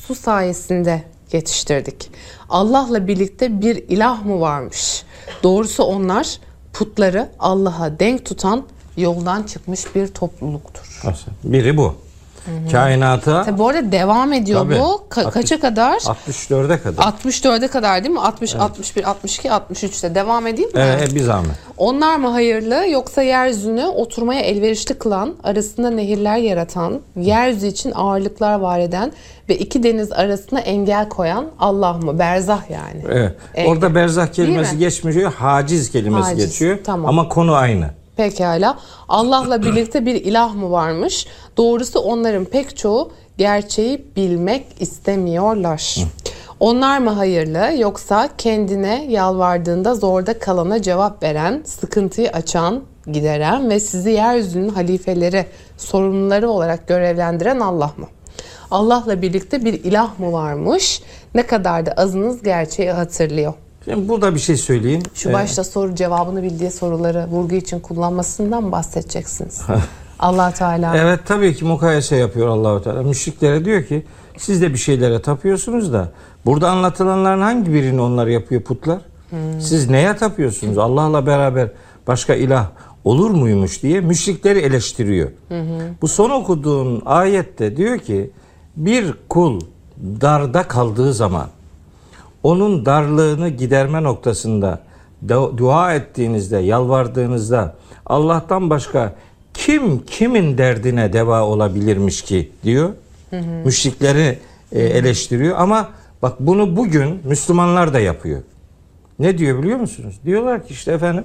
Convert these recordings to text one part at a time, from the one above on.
su sayesinde yetiştirdik. Allah'la birlikte bir ilah mı varmış? Doğrusu onlar putları Allah'a denk tutan yoldan çıkmış bir topluluktur. Biri bu. Kainata. Tabi bu arada devam ediyor Tabii. bu. Kaça kadar? 64'e kadar. 64'e kadar değil mi? 60, evet. 61, 62, 63'te devam edeyim mi? Bir zahmet. Onlar mı hayırlı yoksa yeryüzünü oturmaya elverişli kılan, arasında nehirler yaratan, yeryüzü için ağırlıklar var eden ve iki deniz arasına engel koyan Allah mı? Berzah yani. Evet. Orada berzah kelimesi geçmiyor, haciz kelimesi geçiyor. Tamam. Ama konu aynı. Pekala. Allah'la birlikte bir ilah mı varmış? Doğrusu onların pek çoğu gerçeği bilmek istemiyorlar. Onlar mı hayırlı yoksa kendine yalvardığında zorda kalana cevap veren, sıkıntıyı açan, gideren ve sizi yeryüzünün halifeleri, sorumluları olarak görevlendiren Allah mı? Allah'la birlikte bir ilah mı varmış? Ne kadar da azınız gerçeği hatırlıyor. Şimdi burada bir şey söyleyeyim. Şu başta soru cevabını bildiği soruları vurgu için kullanmasından mı bahsedeceksiniz? Allah Teala. Evet, tabii ki mukayese yapıyor Allah Teala. Müşriklere diyor ki siz de bir şeylere tapıyorsunuz da burada anlatılanların hangi birini onlar yapıyor putlar? Siz neye tapıyorsunuz? Allah'la beraber başka ilah olur muymuş diye müşrikleri eleştiriyor. Bu son okuduğum ayette diyor ki bir kul darda kaldığı zaman onun darlığını giderme noktasında dua ettiğinizde, yalvardığınızda Allah'tan başka kim kimin derdine deva olabilirmiş ki diyor. Müşrikleri eleştiriyor ama bak bunu bugün Müslümanlar da yapıyor. Ne diyor biliyor musunuz? Diyorlar ki işte efendim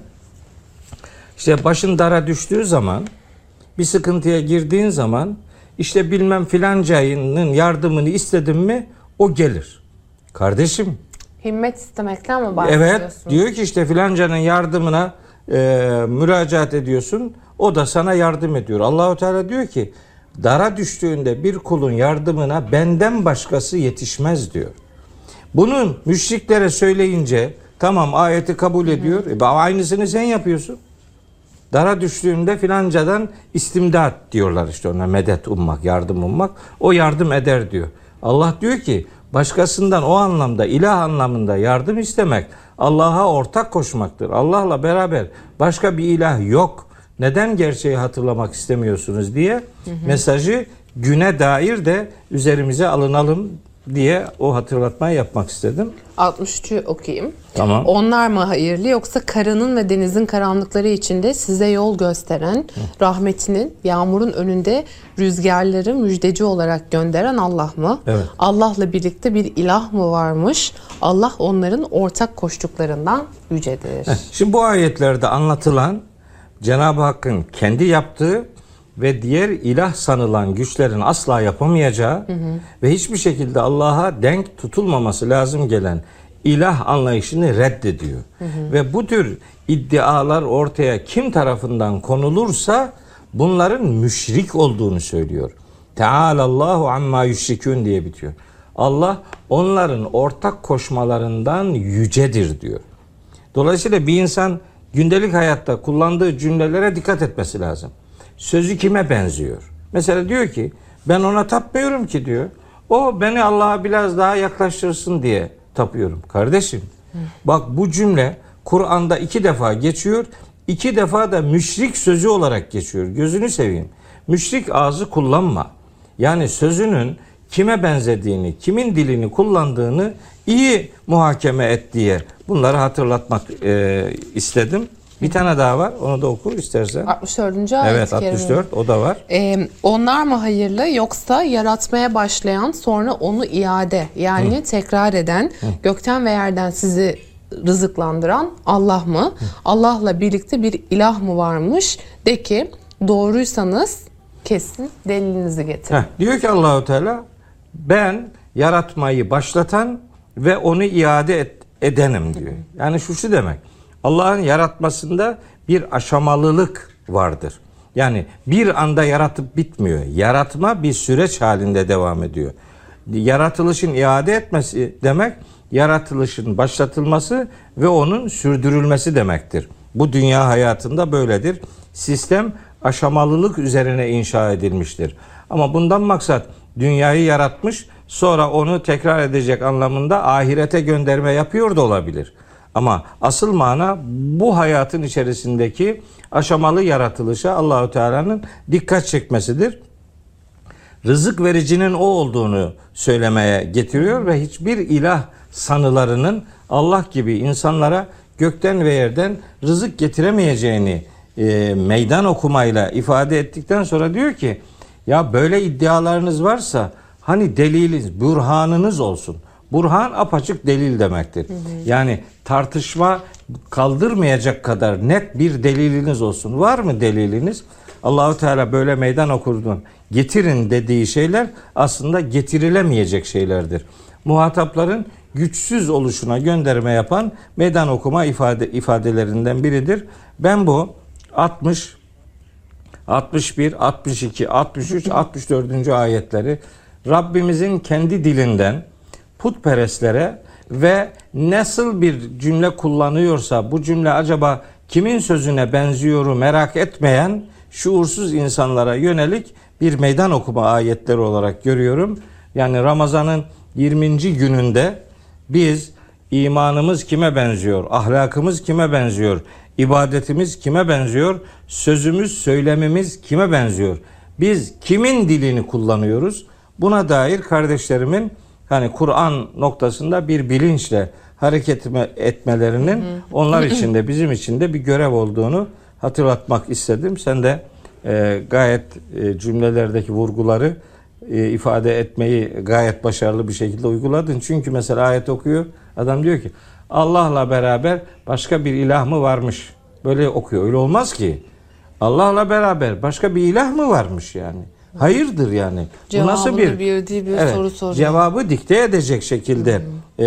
işte başın dara düştüğü zaman, bir sıkıntıya girdiğin zaman işte bilmem filancayının yardımını istedin mi o gelir. Kardeşim. Himmet istemekten mi bahsediyorsun? Evet, diyor ki işte filancanın yardımına müracaat ediyorsun. O da sana yardım ediyor. Allahu Teala diyor ki dara düştüğünde bir kulun yardımına benden başkası yetişmez diyor. Bunun müşriklere söyleyince tamam ayeti kabul ediyor. Aynısını sen yapıyorsun. Dara düştüğünde filancadan istimdat diyorlar işte ona, medet ummak, yardım ummak. O yardım eder diyor. Allah diyor ki başkasından o anlamda, ilah anlamında yardım istemek Allah'a ortak koşmaktır. Allah'la beraber başka bir ilah yok. Neden gerçeği hatırlamak istemiyorsunuz diye mesajı güne dair de üzerimize alınalım diye o hatırlatmayı yapmak istedim. 63'ü okuyayım. Tamam. Onlar mı hayırlı yoksa karanın ve denizin karanlıkları içinde size yol gösteren, rahmetinin yağmurun önünde rüzgarları müjdeci olarak gönderen Allah mı? Evet. Allah'la birlikte bir ilah mı varmış? Allah onların ortak koştuklarından yücedir. Şimdi bu ayetlerde anlatılan Cenab-ı Hakk'ın kendi yaptığı ve diğer ilah sanılan güçlerin asla yapamayacağı ve hiçbir şekilde Allah'a denk tutulmaması lazım gelen ilah anlayışını reddediyor. Ve bu tür iddialar ortaya kim tarafından konulursa bunların müşrik olduğunu söylüyor. Teâlallâhu ammâ yüşrikûn diye bitiyor. Allah onların ortak koşmalarından yücedir diyor. Dolayısıyla bir insan gündelik hayatta kullandığı cümlelere dikkat etmesi lazım. Sözü kime benziyor? Mesela diyor ki ben ona tapmıyorum ki diyor. O beni Allah'a biraz daha yaklaştırsın diye tapıyorum. Kardeşim bak bu cümle Kur'an'da 2 defa geçiyor. 2 defa da müşrik sözü olarak geçiyor. Gözünü seveyim. Müşrik ağzı kullanma. Yani sözünün kime benzediğini, kimin dilini kullandığını iyi muhakeme et diye bunları hatırlatmak istedim. Bir tane daha var. Onu da okur istersen. 64. ayet-i Evet 64 o da var. Onlar mı hayırlı yoksa yaratmaya başlayan sonra onu iade yani tekrar eden gökten ve yerden sizi rızıklandıran Allah mı? Allah'la birlikte bir ilah mı varmış? De ki doğruysanız kesin delilinizi getirin. Diyor ki Allahu Teala ben yaratmayı başlatan ve onu iade edenim diyor. Yani şu demek. Allah'ın yaratmasında bir aşamalılık vardır. Yani bir anda yaratıp bitmiyor. Yaratma bir süreç halinde devam ediyor. Yaratılışın iade etmesi demek, yaratılışın başlatılması ve onun sürdürülmesi demektir. Bu dünya hayatında böyledir. Sistem aşamalılık üzerine inşa edilmiştir. Ama bundan maksat dünyayı yaratmış, sonra onu tekrar edecek anlamında ahirete gönderme yapıyor da olabilir. Ama asıl mana bu hayatın içerisindeki aşamalı yaratılışa Allahu Teala'nın dikkat çekmesidir. Rızık vericinin o olduğunu söylemeye getiriyor ve hiçbir ilah sanılarının Allah gibi insanlara gökten ve yerden rızık getiremeyeceğini meydan okumayla ifade ettikten sonra diyor ki ya böyle iddialarınız varsa hani deliliniz, burhanınız olsun. Burhan apaçık delil demektir. Yani tartışma kaldırmayacak kadar net bir deliliniz olsun. Var mı deliliniz? Allahu Teala böyle meydan okurdu. Getirin dediği şeyler aslında getirilemeyecek şeylerdir. Muhatapların güçsüz oluşuna gönderme yapan meydan okuma ifadelerinden biridir. Ben bu 60, 61, 62, 63, 64. ayetleri Rabbimizin kendi dilinden putperestlere ve nasıl bir cümle kullanıyorsa bu cümle acaba kimin sözüne benziyoru merak etmeyen şuursuz insanlara yönelik bir meydan okuma ayetleri olarak görüyorum. Yani Ramazan'ın 20. gününde biz imanımız kime benziyor, ahlakımız kime benziyor, ibadetimiz kime benziyor, sözümüz, söylemimiz kime benziyor, biz kimin dilini kullanıyoruz? Buna dair kardeşlerimin hani Kur'an noktasında bir bilinçle hareket etmelerinin onlar için de bizim için de bir görev olduğunu hatırlatmak istedim. Sen de gayet cümlelerdeki vurguları ifade etmeyi gayet başarılı bir şekilde uyguladın. Çünkü mesela ayet okuyor. Adam diyor ki Allah'la beraber başka bir ilah mı varmış? Böyle okuyor. Öyle olmaz ki. Allah'la beraber başka bir ilah mı varmış yani? Hayırdır yani. Cevabını bu nasıl bir bildiği bir soru soruyor. Cevabı dikte edecek şekilde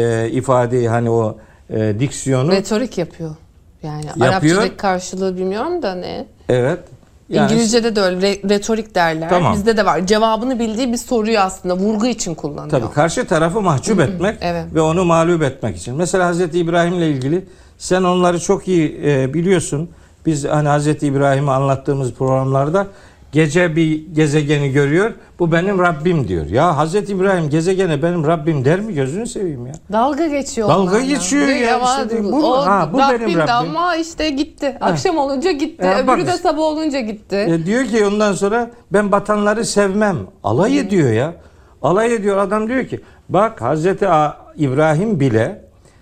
ifadeyi hani o diksiyonu retorik yapıyor. Yani yapıyor. Arapçadaki karşılığı bilmiyorum da ne? Evet. Yani, İngilizce'de de öyle retorik derler. Tamam. Bizde de var. Cevabını bildiği bir soruyu aslında vurgu için kullanıyor. Tabii karşı tarafı mahcup etmek evet. ve onu mağlup etmek için. Mesela Hazreti İbrahim'le ilgili sen onları çok iyi biliyorsun. Biz hani Hazreti İbrahim'i anlattığımız programlarda gece bir gezegeni görüyor. Bu benim Rabbim diyor. Ya Hazreti İbrahim gezegene benim Rabbim der mi? Gözünü seveyim ya. Dalga geçiyor. Dalga geçiyor ya. İşte bu bu benim Rabbim Rabbim. ama işte gitti. Akşam olunca gitti. Öbürü Öbürü de sabah olunca gitti. Diyor ki ondan sonra ben batanları sevmem. Alay ediyor ya. Alay ediyor. Adam diyor ki bak Hazreti İbrahim bile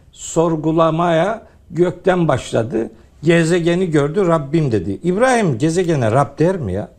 sorgulamaya gökten başladı. Gezegeni gördü Rabbim dedi. İbrahim gezegene Rab der mi ya?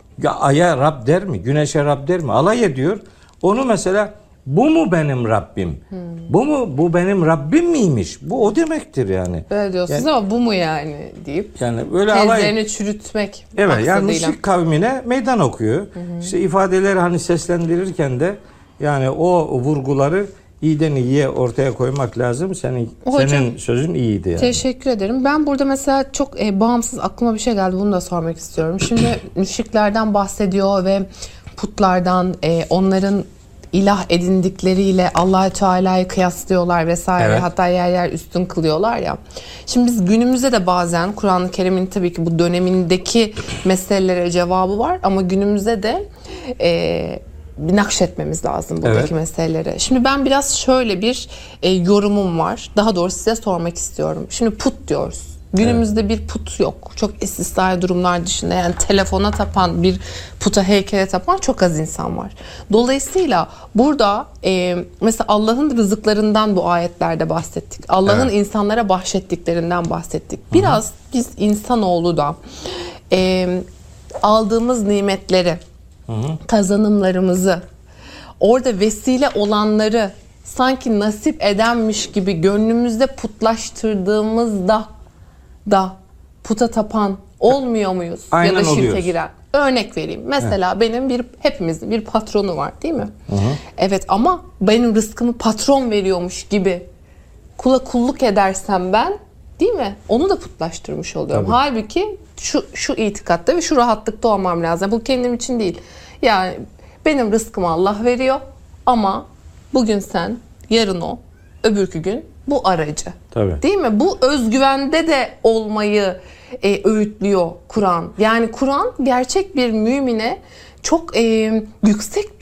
Aya Rab der mi? Güneşe Rab der mi? Alay ediyor. Onu mesela bu mu benim Rabbim? Bu mu? Bu benim Rabbim miymiş? Bu o demektir yani. Öyle diyorsunuz yani, ama bu mu yani deyip yani böyle tezlerini çürütmek. Evet yani müşrik kavmine meydan okuyor. İşte ifadeleri hani seslendirirken de yani o vurguları iyiden iyiye ortaya koymak lazım. Senin sözün iyiydi yani. Teşekkür ederim. Ben burada mesela çok bağımsız aklıma bir şey geldi. Bunu da sormak istiyorum. Şimdi müşriklerden bahsediyor ve putlardan, onların ilah edindikleriyle Allah Teala'yı kıyaslıyorlar vesaire. Evet. Hatta yer yer üstün kılıyorlar ya. Şimdi biz günümüzde de bazen Kur'an-ı Kerim'in tabii ki bu dönemindeki meselelere cevabı var ama günümüzde de bir nakşetmemiz lazım buradaki meseleleri. Şimdi ben biraz şöyle bir yorumum var. Daha doğrusu size sormak istiyorum. Şimdi put diyoruz. Günümüzde bir put yok. Çok istisnai durumlar dışında yani telefona tapan, bir puta, heykele tapan çok az insan var. Dolayısıyla burada mesela Allah'ın rızıklarından bu ayetlerde bahsettik. Allah'ın insanlara bahşettiklerinden bahsettik. Biraz biz insanoğlu da aldığımız nimetleri, kazanımlarımızı, orada vesile olanları sanki nasip edenmiş gibi gönlümüzde putlaştırdığımızda da puta tapan olmuyor muyuz? Aynen ya da şirke oluyoruz. giren. Örnek vereyim. Mesela benim hepimizin bir patronu var değil mi? Evet ama benim rızkımı patron veriyormuş gibi kula kulluk edersem ben, değil mi? Onu da putlaştırmış oluyorum. Tabii. Halbuki şu itikatta ve şu rahatlıkta olmam lazım. Bu kendim için değil. Yani benim rızkımı Allah veriyor ama bugün sen, yarın o, öbürkü gün bu aracı. Tabii. Değil mi? Bu özgüvende de olmayı öğütlüyor Kur'an. Yani Kur'an gerçek bir mümine çok yüksek bir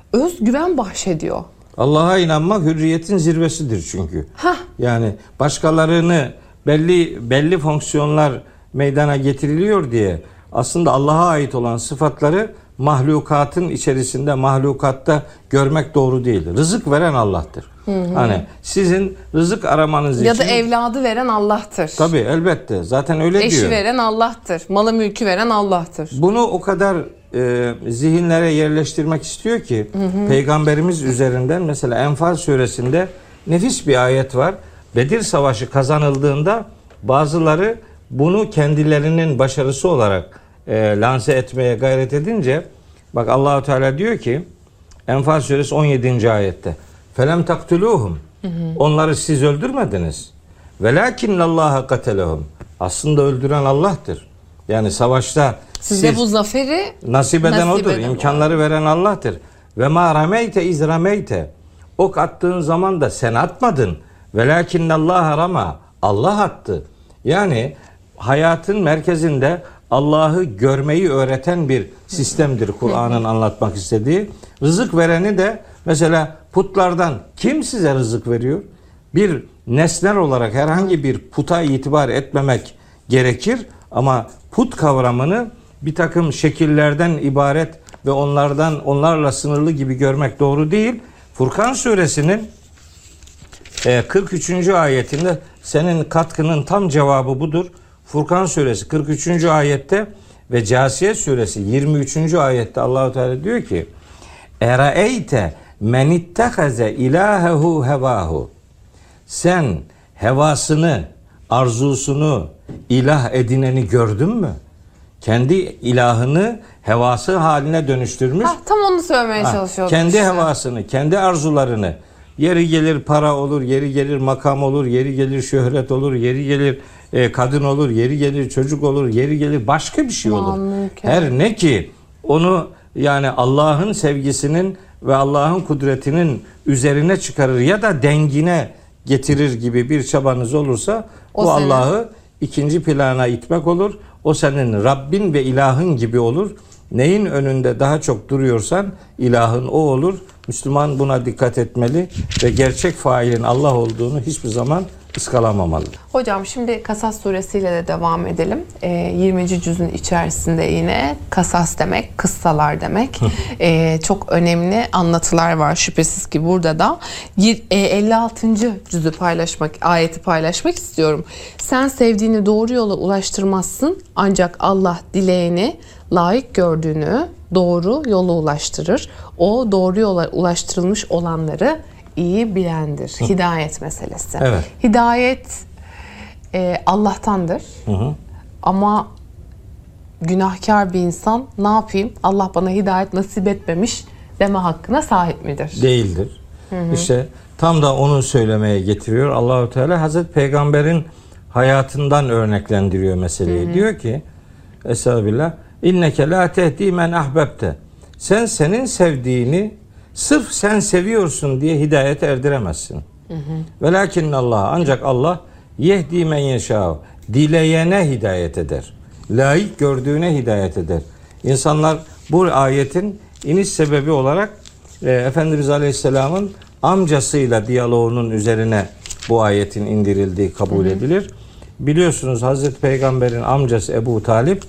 özgüven bahşediyor. Allah'a inanmak hürriyetin zirvesidir çünkü. Hah. Yani başkalarını belli fonksiyonlar meydana getiriliyor diye aslında Allah'a ait olan sıfatları mahlukatın içerisinde, mahlukatta görmek doğru değil. Rızık veren Allah'tır. Hani sizin rızık aramanız Ya için... da evladı veren Allah'tır. Tabii elbette. Zaten öyle diyor. Eşi veren Allah'tır. Malı mülkü veren Allah'tır. Bunu o kadar zihinlere yerleştirmek istiyor ki Peygamberimiz üzerinden mesela Enfal suresinde nefis bir ayet var. Bedir Savaşı kazanıldığında bazıları bunu kendilerinin başarısı olarak lanse etmeye gayret edince bak Allahu Teala diyor ki Enfal suresi 17. ayette felem taktuluhum onları siz öldürmediniz. Velakinnallaha katelehum aslında öldüren Allah'tır. Yani savaşta Size bu zaferi nasip eden odur. eden İmkanları veren Allah'tır. Ve ma rameyte iz rameyte. Ok attığın zaman da sen atmadın. Velakinnallaha rama. Allah attı. Yani hayatın merkezinde Allah'ı görmeyi öğreten bir sistemdir Kur'an'ın anlatmak istediği. Rızık vereni de mesela putlardan kim size rızık veriyor? Bir nesnel olarak herhangi bir puta itibar etmemek gerekir ama put kavramını bir takım şekillerden ibaret ve onlarla sınırlı gibi görmek doğru değil. Furkan suresinin 43. ayetinde senin katkının tam cevabı budur. Furkan suresi 43. ayette ve Câsiye suresi 23. ayette Allahu Teala diyor ki: "Eraeyte men ittehaze ilahehu hevahu." Sen hevasını, arzusunu ilah edineni gördün mü? Kendi ilahını hevası haline dönüştürmüş. tam onu söylemeye çalışıyordum. Kendi işte. hevasını, kendi arzularını, yeri gelir para olur, yeri gelir makam olur, yeri gelir şöhret olur, yeri gelir kadın olur, yeri gelir çocuk olur, yeri gelir başka bir şey olur. Her ne ki onu yani Allah'ın sevgisinin ve Allah'ın kudretinin üzerine çıkarır ya da dengine getirir gibi bir çabanız olursa bu Allah'ı ikinci plana itmek olur. O senin Rabbin ve ilahın gibi olur. Neyin önünde daha çok duruyorsan ilahın o olur. Müslüman buna dikkat etmeli ve gerçek failin Allah olduğunu hiçbir zaman ıskalamamalı. Hocam şimdi Kasas suresiyle de devam edelim. 20. cüzün içerisinde yine Kasas demek, kıssalar demek. Çok önemli anlatılar var şüphesiz ki burada da. 56. cüzü ayeti paylaşmak istiyorum. Sen sevdiğini doğru yola ulaştırmazsın ancak Allah dileyeni layık gördüğünü doğru yola ulaştırır. O doğru yola ulaştırılmış olanları iyi bilendir. Hidayet meselesi. Evet. Hidayet Allah'tandır. Ama günahkar bir insan ne yapayım? Allah bana hidayet nasip etmemiş deme hakkına sahip midir? Değildir. İşte tam da onu söylemeye getiriyor Allahu Teala. Hazreti Peygamber'in hayatından örneklendiriyor meseleyi. Diyor ki Estağfirullah. İnneke la tehdi men ahbebte. Sen senin sevdiğini sırf sen seviyorsun diye hidayete erdiremezsin. Velakin Allah ancak Allah yehdi men yeşâ. Dileyene hidayet eder. Layık gördüğüne hidayet eder. İnsanlar bu ayetin iniş sebebi olarak Efendimiz Aleyhisselam'ın amcasıyla diyaloğunun üzerine bu ayetin indirildiği kabul edilir. Biliyorsunuz Hazreti Peygamber'in amcası Ebu Talip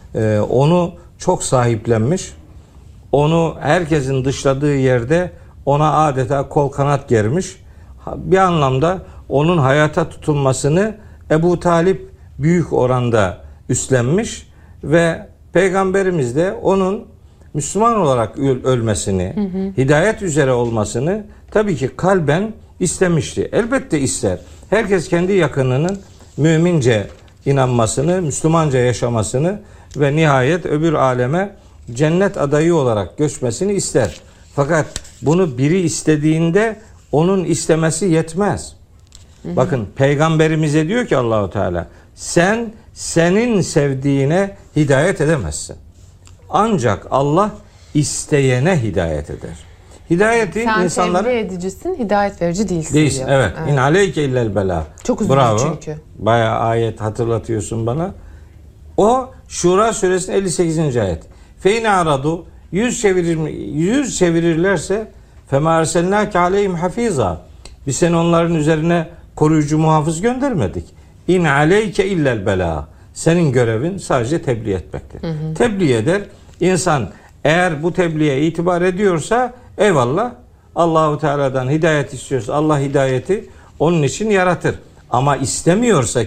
onu çok sahiplenmiş. Onu herkesin dışladığı yerde ona adeta kol kanat germiş. Bir anlamda onun hayata tutulmasını Ebu Talip büyük oranda üstlenmiş ve Peygamberimiz de onun Müslüman olarak ölmesini, hidayet üzere olmasını tabii ki kalben istemişti. Elbette ister. Herkes kendi yakınının mümince inanmasını, Müslümanca yaşamasını ve nihayet öbür aleme cennet adayı olarak göçmesini ister. Fakat bunu biri istediğinde onun istemesi yetmez. Bakın Peygamberimize diyor ki Allahu Teala sen senin sevdiğine hidayet edemezsin. Ancak Allah isteyene hidayet eder. Hidayeti sen insanlara... Sen tebliğ edicisin, hidayet verici değilsin. Değilsin, evet. İn aleyke illel bela. Çok üzücü çünkü. Bayağı ayet hatırlatıyorsun bana. O Şura suresinin 58. ayet. Fe in aradu yüz çevirirlerse fema arselnâke aleyhim hafîzâ. Biz seni onların üzerine koruyucu muhafız göndermedik. İn aleyke illel belâ. Senin görevin sadece tebliğ etmektir. Tebliğ eder. İnsan eğer bu tebliğe itibar ediyorsa eyvallah. Allahu Teala'dan hidayet istiyorsa Allah hidayeti onun için yaratır. Ama istemiyorsa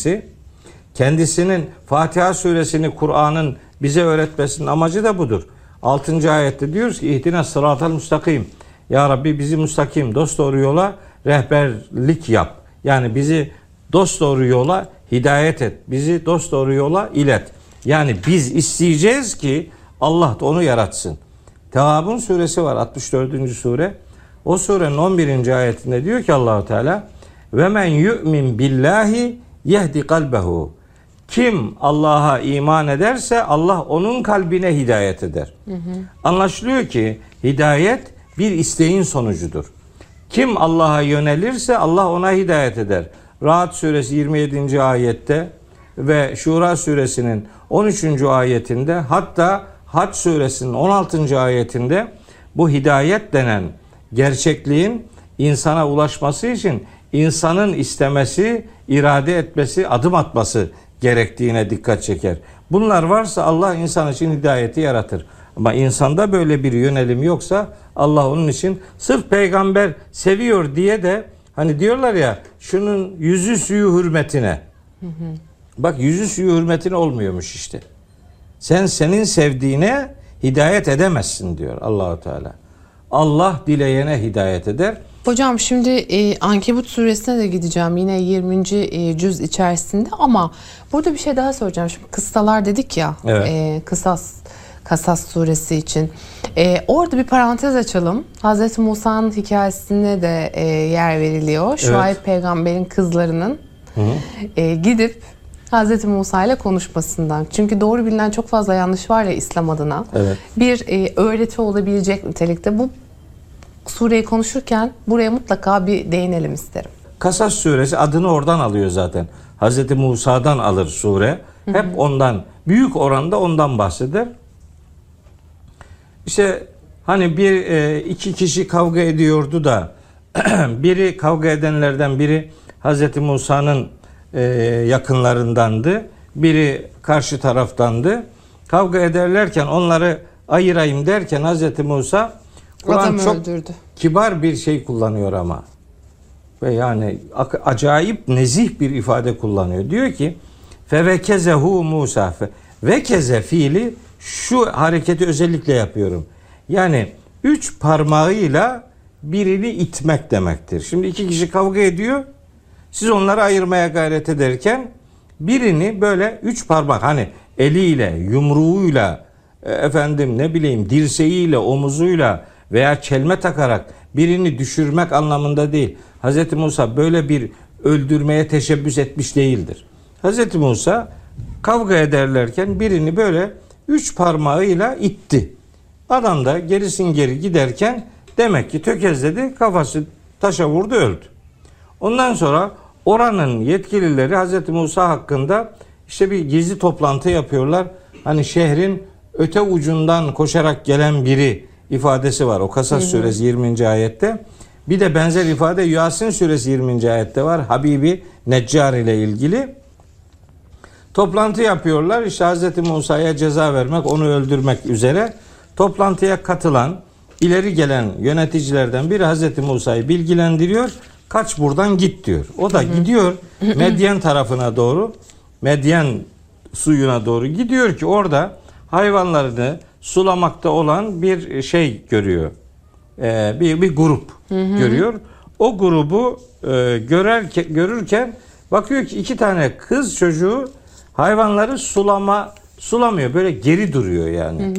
kendisinin Fatiha suresini Kur'an'ın bize öğretmesinin amacı da budur. 6. ayette diyoruz ki ihdina sıratal müstakim. Ya Rabbi bizi müstakim, dosdoğru yola rehberlik yap. Yani bizi dosdoğru yola hidayet et. Bizi dosdoğru yola ilet. Yani biz isteyeceğiz ki Allah da onu yaratsın. Tehabun suresi var 64. sure. O surenin 11. ayetinde diyor ki Allahu Teala ve men yu'min billahi yehdi kalbehu. Kim Allah'a iman ederse Allah onun kalbine hidayet eder. Anlaşılıyor ki hidayet bir isteğin sonucudur. Kim Allah'a yönelirse Allah ona hidayet eder. Ra'd suresi 27. ayette ve Şura suresinin 13. ayetinde hatta Hac suresinin 16. ayetinde bu hidayet denen gerçekliğin insana ulaşması için insanın istemesi, irade etmesi, adım atması gerektiğine dikkat çeker. Bunlar varsa Allah insan için hidayeti yaratır. Ama insanda böyle bir yönelim yoksa Allah onun için sırf peygamber seviyor diye de hani diyorlar ya şunun yüzü suyu hürmetine. Bak yüzü suyu hürmetine olmuyormuş işte. Senin sevdiğine hidayet edemezsin diyor Allahu Teala. Allah dileyene hidayet eder. Hocam şimdi Ankebut suresine de gideceğim yine 20. cüz içerisinde ama burada bir şey daha soracağım. Şimdi kıssalar dedik ya, evet. Kasas suresi için. Orada bir parantez açalım. Hazreti Musa'nın hikayesine de yer veriliyor. Şuayb peygamberin kızlarının gidip Hazreti Musa ile konuşmasından. Çünkü doğru bilinen çok fazla yanlış var ya İslam adına. Evet. Bir öğreti olabilecek nitelikte. Bu sureyi konuşurken buraya mutlaka bir değinelim isterim. Kasas suresi adını oradan alıyor zaten. Hazreti Musa'dan alır sure. Hep ondan, büyük oranda ondan bahseder. İşte hani iki kişi kavga ediyordu da biri kavga edenlerden biri Hazreti Musa'nın yakınlarındandı. Biri karşı taraftandı. Kavga ederlerken onları ayırayım derken Hazreti Musa Kur'an çok kibar bir şey kullanıyor ama. Ve yani acayip nezih bir ifade kullanıyor. Diyor ki fevekezehu Musa. Vekeze fiili şu hareketi özellikle yapıyorum. Yani 3 parmağıyla birini itmek demektir. Şimdi 2 kişi kavga ediyor. Siz onları ayırmaya gayret ederken birini böyle 3 parmak hani eliyle, yumruğuyla, dirseğiyle, omuzuyla veya çelme takarak birini düşürmek anlamında değil. Hz. Musa böyle bir öldürmeye teşebbüs etmiş değildir. Hz. Musa kavga ederlerken birini böyle 3 parmağıyla itti. Adam da gerisin geri giderken demek ki tökezledi, kafası taşa vurdu, öldü. Ondan sonra oranın yetkilileri Hz. Musa hakkında işte bir gizli toplantı yapıyorlar. Hani şehrin öte ucundan koşarak gelen biri ifadesi var. O Kasas suresi 20. ayette. Bir de benzer ifade Yasin suresi 20. ayette var. Habibi Neccar ile ilgili. Toplantı yapıyorlar. İşte Hz. Musa'ya ceza vermek, onu öldürmek üzere. Toplantıya katılan, ileri gelen yöneticilerden biri Hz. Musa'yı bilgilendiriyor. Kaç buradan git diyor. O da gidiyor Medyen tarafına doğru, Medyen suyuna doğru gidiyor ki orada hayvanlarını sulamakta olan bir şey görüyor. Bir grup görüyor. O grubu görürken bakıyor ki 2 tane kız çocuğu hayvanları sulamıyor. Böyle geri duruyor yani.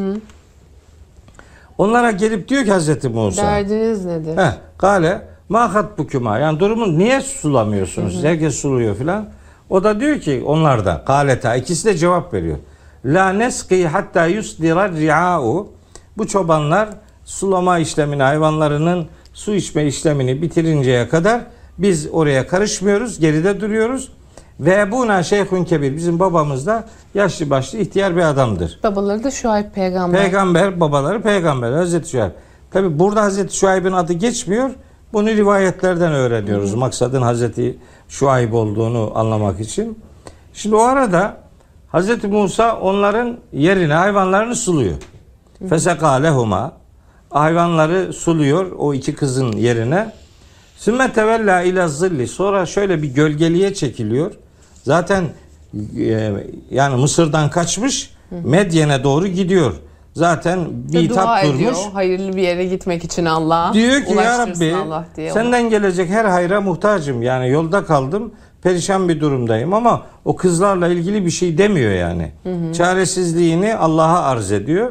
Onlara gelip diyor ki Hazreti Musa. Derdiniz nedir? Kale ma hatbukuma. Yani durumu niye sulamıyorsunuz? Herkes suluyor filan. O da diyor ki onlar da kaleta, ikisi de cevap veriyor. La neski hatta yusdira ri'a'u. Bu çobanlar sulama işlemini, hayvanlarının su içme işlemini bitirinceye kadar biz oraya karışmıyoruz, geride duruyoruz. Ve buna şeyhun kebir. Bizim babamız da yaşlı başlı ihtiyar bir adamdır. Babaları da Şuayb peygamber. Peygamber, babaları peygamber. Hazreti Şuayb. Tabi burada Hazreti Şuayb'in adı geçmiyor. Bunu rivayetlerden öğreniyoruz. Maksadın Hazreti Şuayb olduğunu anlamak için. Şimdi o arada Hazreti Musa onların yerine hayvanlarını suluyor. Feseka lehuma, hayvanları suluyor o iki kızın yerine. Sümme tevella ila zilli, sonra şöyle bir gölgeliğe çekiliyor. Zaten yani Mısır'dan kaçmış, Medyen'e doğru gidiyor. Zaten bir dua hitap ediyor, durmuş. hayırlı bir yere gitmek için Allah. Diyor ki ya ulaştırsın Rabbi Allah diye senden gelecek her hayra muhtacım. Yani yolda kaldım, perişan bir durumdayım ama o kızlarla ilgili bir şey demiyor yani. Çaresizliğini Allah'a arz ediyor.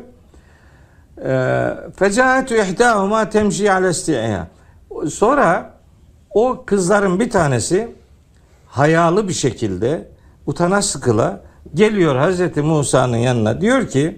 Fecaetu ihdahuma temşi ala isti'a. Sonra o kızların bir tanesi hayalı bir şekilde utana sıkıla geliyor Hazreti Musa'nın yanına, diyor ki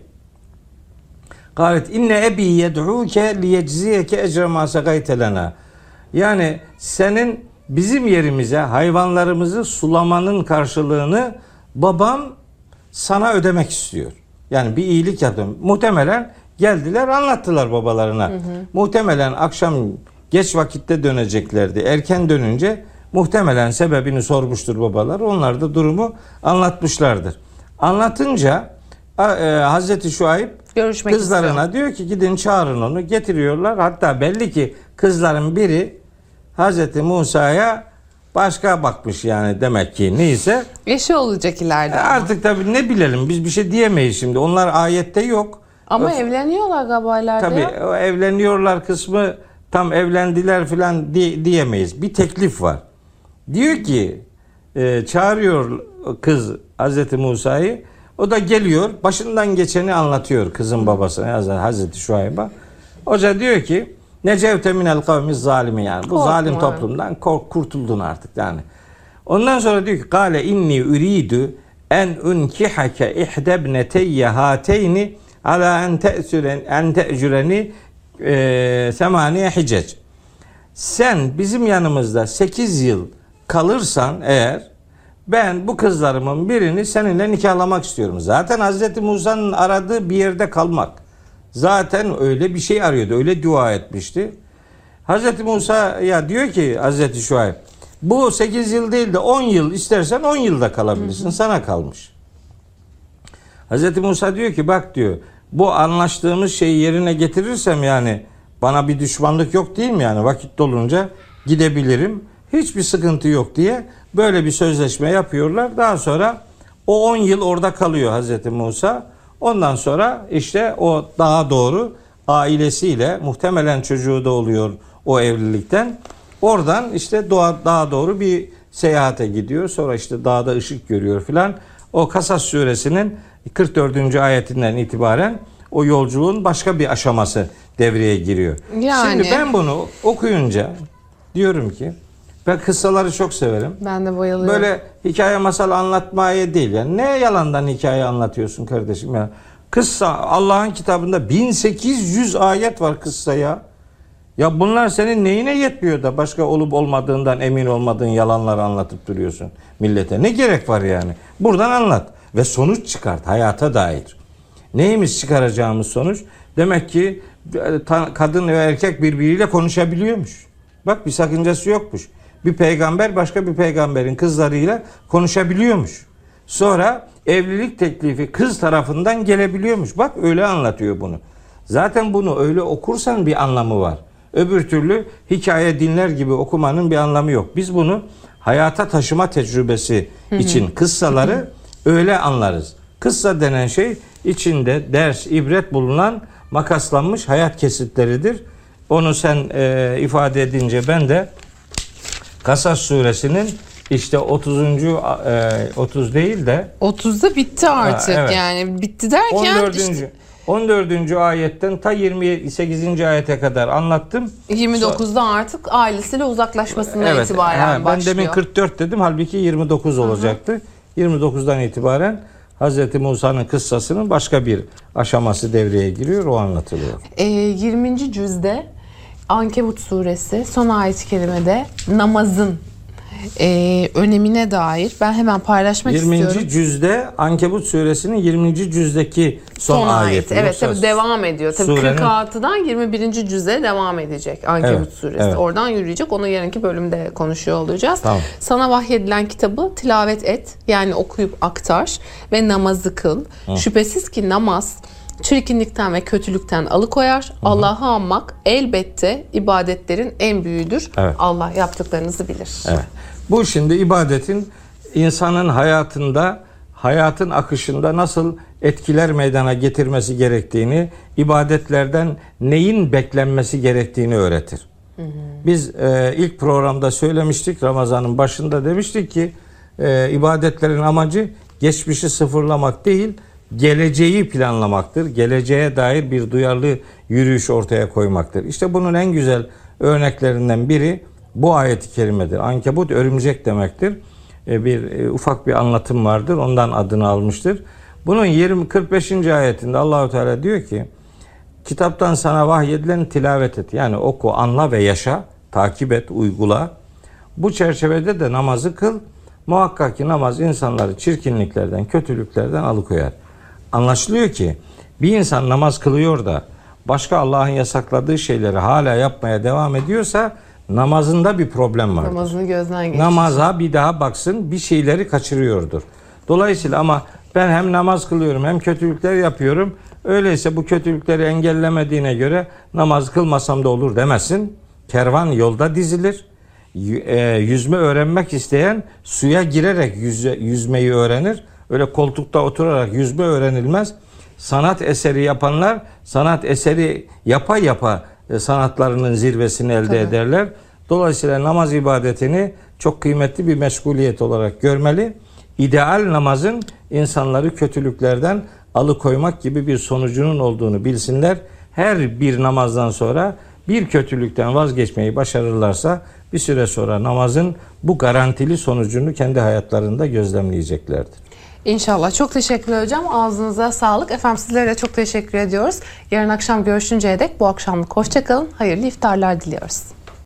Galet inne ebi yed'uke liyecziyeke ecre ma sagayte lena. Yani senin bizim yerimize hayvanlarımızı sulamanın karşılığını babam sana ödemek istiyor. Yani bir iyilik yaptım. Muhtemelen geldiler, anlattılar babalarına. Muhtemelen akşam geç vakitte döneceklerdi. Erken dönünce muhtemelen sebebini sormuştur babalar. Onlar da durumu anlatmışlardır. Anlatınca Hazreti Şuayb görüşmek kızlarına istiyor. diyor ki gidin çağırın onu, getiriyorlar. Hatta belli ki kızların biri Hazreti Musa'ya başka bakmış yani, demek ki neyse. Eşi olacak ileride. Artık tabii ne bilelim, biz bir şey diyemeyiz şimdi. Onlar ayette yok. Ama evleniyorlar galiba ileride. Tabii o evleniyorlar kısmı tam evlendiler falan diyemeyiz. Bir teklif var. Diyor ki çağırıyor kız Hazreti Musa'yı. O da geliyor, başından geçeni anlatıyor kızın babasına, Hazreti Şuayb'a. Hoca diyor ki necevte minel kavmiz zalimi, yani bu zalim toplumdan kurtuldun artık yani. Ondan sonra diyor ki kâle inni uridu en unkihake ihdebneteyye hateyni ala en te'cüreni semaniye hicec. Sen bizim yanımızda 8 yıl kalırsan eğer, ben bu kızlarımın birini seninle nikahlamak istiyorum. Zaten Hazreti Musa'nın aradığı bir yerde kalmak. Zaten öyle bir şey arıyordu. Öyle dua etmişti. Hazreti Musa ya diyor ki Hazreti Şuayb, bu 8 yıl değil de 10 yıl istersen 10 yılda kalabilirsin. Sana kalmış. Hazreti Musa diyor ki bak diyor, bu anlaştığımız şeyi yerine getirirsem yani bana bir düşmanlık yok değil mi, yani vakit dolunca gidebilirim. Hiçbir sıkıntı yok diye böyle bir sözleşme yapıyorlar. Daha sonra o 10 yıl orada kalıyor Hazreti Musa. Ondan sonra işte o dağa doğru ailesiyle, muhtemelen çocuğu da oluyor o evlilikten. Oradan işte dağa doğru bir seyahate gidiyor. Sonra işte dağda ışık görüyor filan. O Kasas suresinin 44. ayetinden itibaren o yolculuğun başka bir aşaması devreye giriyor. Yani. Şimdi ben bunu okuyunca diyorum ki, ben kıssaları çok severim. Ben de bayılıyorum. Böyle hikaye masal anlatmaya değil. Yani ne yalandan hikaye anlatıyorsun kardeşim ya. Kıssa, Allah'ın kitabında 1800 ayet var kıssaya. Ya bunlar senin neyine yetmiyor da başka olup olmadığından emin olmadığın yalanları anlatıp duruyorsun millete. Ne gerek var yani? Buradan anlat ve sonuç çıkart hayata dair. Neymiş çıkaracağımız sonuç? Demek ki kadın ve erkek birbiriyle konuşabiliyormuş. Bak bir sakıncası yokmuş. Bir peygamber başka bir peygamberin kızlarıyla konuşabiliyormuş. Sonra evlilik teklifi kız tarafından gelebiliyormuş. Bak öyle anlatıyor bunu. Zaten bunu öyle okursan bir anlamı var. Öbür türlü hikaye dinler gibi okumanın bir anlamı yok. Biz bunu hayata taşıma tecrübesi için kıssaları öyle anlarız. Kıssa denen şey içinde ders, ibret bulunan makaslanmış hayat kesitleridir. Onu sen ifade edince ben de Kasas suresinin işte 30 değil de 30'da bitti artık evet. Yani bitti derken 14. Ayetten ta 28. ayete kadar anlattım. 29'da artık ailesiyle uzaklaşmasından itibaren başlıyor. Ben demin 44 dedim, halbuki 29 olacaktı. 29'dan itibaren Hazreti Musa'nın kıssasının başka bir aşaması devreye giriyor, o anlatılıyor. 20. cüzde Ankebut suresi son ayet-i kerimede namazın önemine dair ben hemen paylaşmak 20. istiyorum. cüzde Ankebut suresinin 20. cüzdeki son ayeti. Evet, Yoksa tabii devam ediyor. Tabii surenin- 46'dan 21. cüze devam edecek Ankebut Evet, suresi. evet. Oradan yürüyecek. Onu yarınki bölümde konuşuyor olacağız. Tamam. Sana vahyedilen kitabı tilavet et. Yani okuyup aktar ve namazı kıl. Şüphesiz ki namaz çirkinlikten ve kötülükten alıkoyar. Allah'ı anmak elbette ibadetlerin en büyüğüdür. Evet. Allah yaptıklarınızı bilir. Evet. Bu şimdi ibadetin insanın hayatında, hayatın akışında nasıl etkiler meydana getirmesi gerektiğini, ibadetlerden neyin beklenmesi gerektiğini öğretir. Biz ilk programda söylemiştik, Ramazan'ın başında demiştik ki ibadetlerin amacı geçmişi sıfırlamak değil, geleceği planlamaktır. Geleceğe dair bir duyarlı yürüyüş ortaya koymaktır. İşte bunun en güzel örneklerinden biri bu ayet-i kerimedir. Ankebut örümcek demektir. Ufak bir anlatım vardır. Ondan adını almıştır. Bunun 45. ayetinde Allahu Teala diyor ki, kitaptan sana vahyedilen tilavet et. Yani oku, anla ve yaşa, takip et, uygula. Bu çerçevede de namazı kıl. Muhakkak ki namaz insanları çirkinliklerden, kötülüklerden alıkoyar. Anlaşılıyor ki bir insan namaz kılıyor da başka Allah'ın yasakladığı şeyleri hala yapmaya devam ediyorsa namazında bir problem var. Namazını gözden geçir. Namaza bir daha baksın, bir şeyleri kaçırıyordur. Dolayısıyla ama ben hem namaz kılıyorum hem kötülükler yapıyorum. Öyleyse bu kötülükleri engellemediğine göre namaz kılmasam da olur demesin. Kervan yolda dizilir. Yüzme öğrenmek isteyen suya girerek yüzmeyi öğrenir. Öyle koltukta oturarak yüzme öğrenilmez. Sanat eseri yapanlar sanat eseri yapa yapa sanatlarının zirvesini elde ederler. Dolayısıyla namaz ibadetini çok kıymetli bir meşguliyet olarak görmeli. İdeal namazın insanları kötülüklerden alıkoymak gibi bir sonucunun olduğunu bilsinler. Her bir namazdan sonra bir kötülükten vazgeçmeyi başarırlarsa bir süre sonra namazın bu garantili sonucunu kendi hayatlarında gözlemleyeceklerdir. İnşallah. Çok teşekkürler hocam. Ağzınıza sağlık. Efendim sizlere de çok teşekkür ediyoruz. Yarın akşam görüşünceye dek bu akşamlık hoşça kalın. Hayırlı iftarlar diliyoruz.